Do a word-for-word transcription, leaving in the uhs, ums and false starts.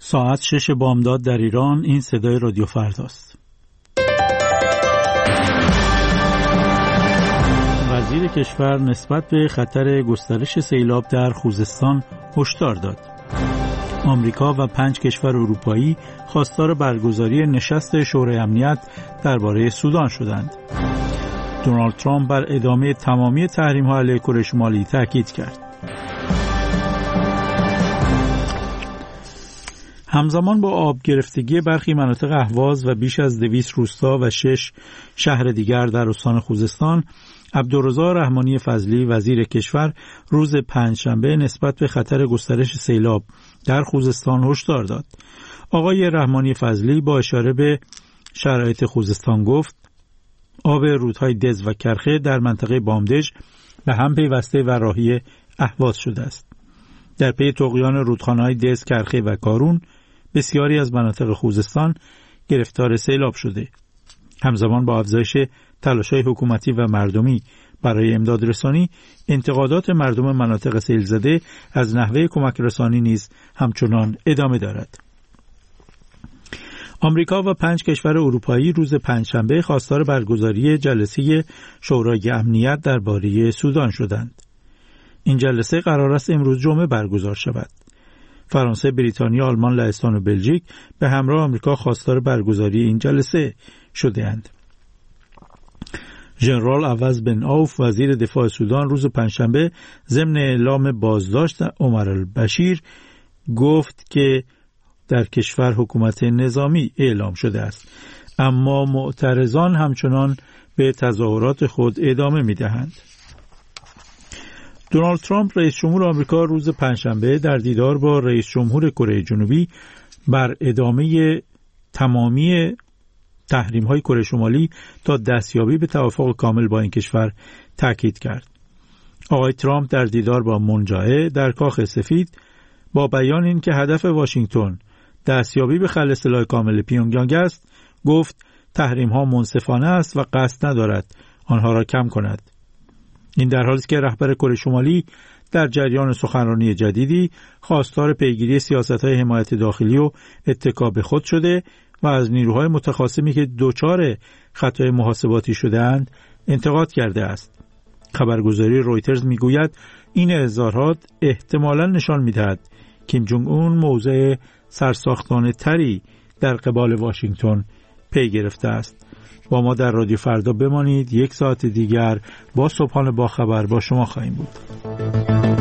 ساعت شش بامداد در ایران. این صدای رادیو فرداست. وزیر کشور نسبت به خطر گسترش سیلاب در خوزستان هشدار داد. آمریکا و پنج کشور اروپایی خواستار برگزاری نشست شورای امنیت درباره سودان شدند. دونالد ترامپ بر ادامه تمامی تحریم‌ها علیه کره شمالی تاکید کرد. همزمان با آب گرفتگی برخی مناطق اهواز و بیش از دویست روستا و شش شهر دیگر در استان خوزستان، عبدالرضا رحمانی فضلی وزیر کشور روز پنجشنبه نسبت به خطر گسترش سیلاب در خوزستان هشدار داد. آقای رحمانی فضلی با اشاره به شرایط خوزستان گفت: آب رودهای دز و کرخه در منطقه بامدژ به هم پیوسته و راهی اهواز شده است. در پی طغیان رودخانه‌های دز، کرخه و کارون، بسیاری از مناطق خوزستان گرفتار سیلاب شده. همزمان با افزایش تلاش‌های حکومتی و مردمی برای امداد رسانی، انتقادات مردم مناطق سیل زده از نحوه کمک رسانی نیز همچنان ادامه دارد. آمریکا و پنج کشور اروپایی روز پنجشنبه خواستار برگزاری جلسه شورای امنیت درباره سودان شدند. این جلسه قرار است امروز جمعه برگزار شود. فرانسه، بریتانیا، آلمان، لهستان و بلژیک به همراه آمریکا خواستار برگزاری این جلسه شده‌اند. ژنرال عوض بن عوف وزیر دفاع سودان روز پنجشنبه ضمن اعلام بازداشت عمر البشیر گفت که در کشور حکومت نظامی اعلام شده است، اما معترضان همچنان به تظاهرات خود ادامه می‌دهند. دونالد ترامپ رئیس جمهور آمریکا روز پنجشنبه در دیدار با رئیس جمهور کره جنوبی بر ادامه تمامی تحریم‌های کره شمالی تا دستیابی به توافق کامل با این کشور تاکید کرد. آقای ترامپ در دیدار با مون جائه در کاخ سفید با بیان این که هدف واشنگتن دستیابی به خل سلاح کامل پیونگیانگ است، گفت تحریم‌ها منصفانه است و قصد ندارد آنها را کم کند. این در حالی است که رهبر کره شمالی در جریان سخنرانی جدیدی خواستار پیگیری سیاست‌های حمایت داخلی و اتکا به خود شده و از نیروهای متخاصمی که دچار خطای محاسباتی شده‌اند انتقاد کرده است. خبرگزاری رویترز میگوید این اظهارات احتمالاً نشان می‌دهد کیم جونگ اون موضع سرساختانه تری در قبال واشنگتن پی گرفته است. با ما در رادیو فردا بمانید. یک ساعت دیگر با صبحانه با خبر با شما خواهیم بود.